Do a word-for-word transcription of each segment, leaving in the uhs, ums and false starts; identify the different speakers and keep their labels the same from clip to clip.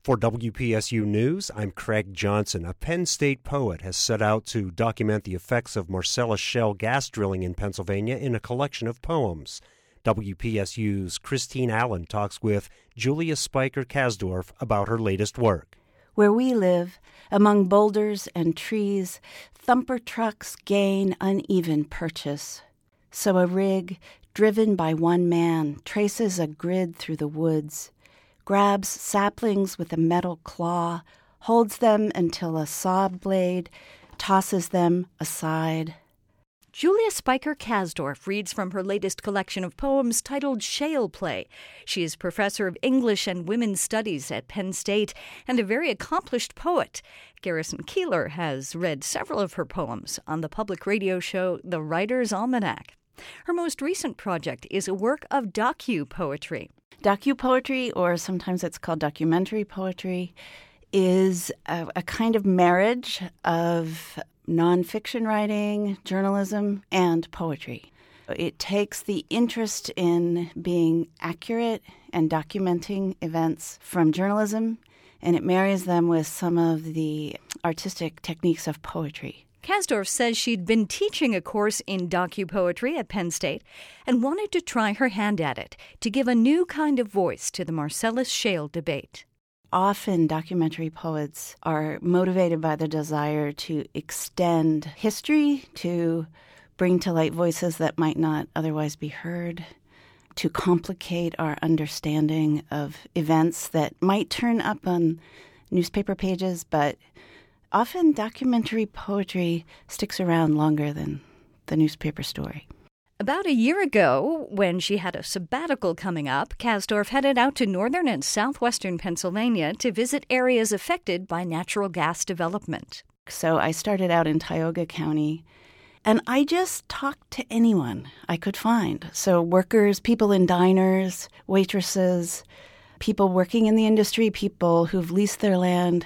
Speaker 1: For W P S U News, I'm Craig Johnson. A Penn State poet has set out to document the effects of Marcellus Shale gas drilling in Pennsylvania in a collection of poems. W P S U's Christine Allen talks with Julia Spiker Kasdorf about her latest work.
Speaker 2: Where we live, among boulders and trees, thumper trucks gain uneven purchase. So a rig, driven by one man, traces a grid through the woods, grabs saplings with a metal claw, holds them until a saw blade tosses them aside.
Speaker 3: Julia Spiker Kasdorf reads from her latest collection of poems titled Shale Play. She is professor of English and Women's Studies at Penn State and a very accomplished poet. Garrison Keillor has read several of her poems on the public radio show The Writer's Almanac. Her most recent project is a work of docu-poetry.
Speaker 2: Docu-poetry, or sometimes it's called documentary poetry, is a, a kind of marriage of nonfiction writing, journalism, and poetry. It takes the interest in being accurate and documenting events from journalism, and it marries them with some of the artistic techniques of poetry.
Speaker 3: Kasdorf says she'd been teaching a course in docu-poetry at Penn State and wanted to try her hand at it to give a new kind of voice to the Marcellus Shale debate.
Speaker 2: Often documentary poets are motivated by the desire to extend history, to bring to light voices that might not otherwise be heard, to complicate our understanding of events that might turn up on newspaper pages, but often documentary poetry sticks around longer than the newspaper story.
Speaker 3: About a year ago, when she had a sabbatical coming up, Kasdorf headed out to northern and southwestern Pennsylvania to visit areas affected by natural gas development.
Speaker 2: So I started out in Tioga County, and I just talked to anyone I could find. So workers, people in diners, waitresses, people working in the industry, people who've leased their land.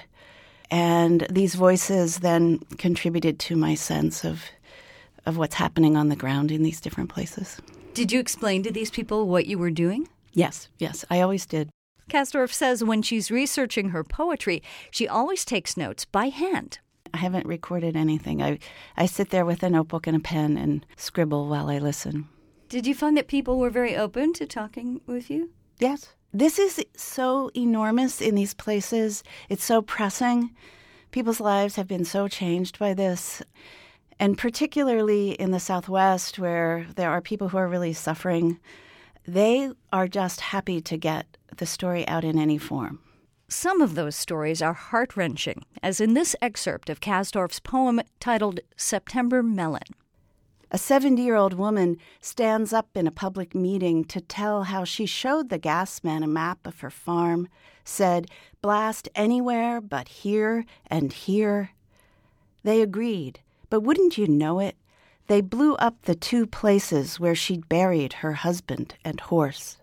Speaker 2: And these voices then contributed to my sense of of what's happening on the ground in these different places.
Speaker 3: Did you explain to these people what you were doing?
Speaker 2: Yes, yes, I always did.
Speaker 3: Kasdorf says when she's researching her poetry, she always takes notes by hand.
Speaker 2: I haven't recorded anything. I, I sit there with a notebook and a pen and scribble while I listen.
Speaker 3: Did you find that people were very open to talking with you?
Speaker 2: Yes. This is so enormous in these places. It's so pressing. People's lives have been so changed by this. And particularly in the Southwest, where there are people who are really suffering, they are just happy to get the story out in any form.
Speaker 3: Some of those stories are heart-wrenching, as in this excerpt of Kasdorf's poem titled September Melon.
Speaker 2: A seventy-year-old woman stands up in a public meeting to tell how she showed the gas man a map of her farm, said, "Blast anywhere but here and here." They agreed. But wouldn't you know it, they blew up the two places where she'd buried her husband and horse.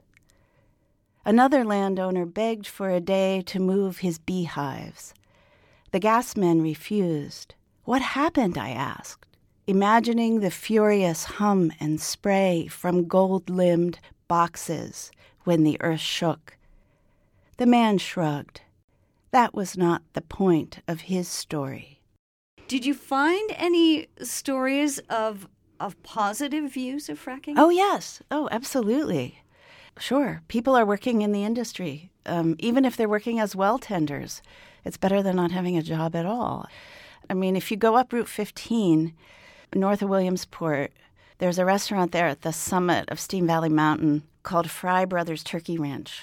Speaker 2: Another landowner begged for a day to move his beehives. The gasmen refused. What happened, I asked, imagining the furious hum and spray from gold-limbed boxes when the earth shook. The man shrugged. That was not the point of his story.
Speaker 3: Did you find any stories of of positive views of fracking?
Speaker 2: Oh, yes. Oh, absolutely. Sure. People are working in the industry. Um, even if they're working as well tenders, it's better than not having a job at all. I mean, if you go up Route fifteen, north of Williamsport, there's a restaurant there at the summit of Steam Valley Mountain called Fry Brothers Turkey Ranch.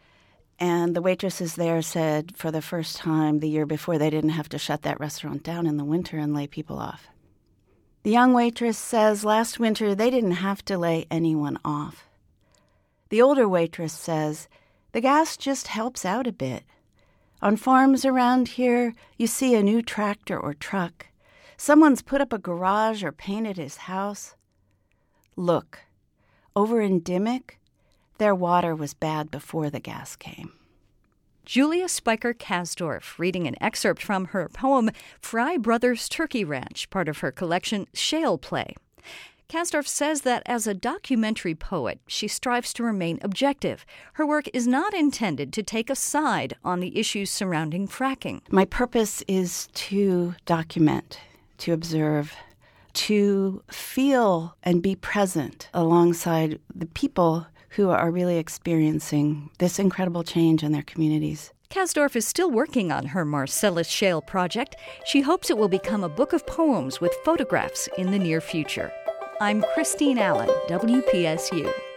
Speaker 2: And the waitresses there said for the first time the year before they didn't have to shut that restaurant down in the winter and lay people off. The young waitress says last winter they didn't have to lay anyone off. The older waitress says the gas just helps out a bit. On farms around here, you see a new tractor or truck. Someone's put up a garage or painted his house. Look, over in Dimmock, their water was bad before the gas came.
Speaker 3: Julia Spiker Kasdorf reading an excerpt from her poem Fry Brothers Turkey Ranch, part of her collection Shale Play. Kasdorf says that as a documentary poet, she strives to remain objective. Her work is not intended to take a side on the issues surrounding fracking.
Speaker 2: My purpose is to document, to observe, to feel and be present alongside the people who are really experiencing this incredible change in their communities.
Speaker 3: Kasdorf is still working on her Marcellus Shale project. She hopes it will become a book of poems with photographs in the near future. I'm Christine Allen, W P S U.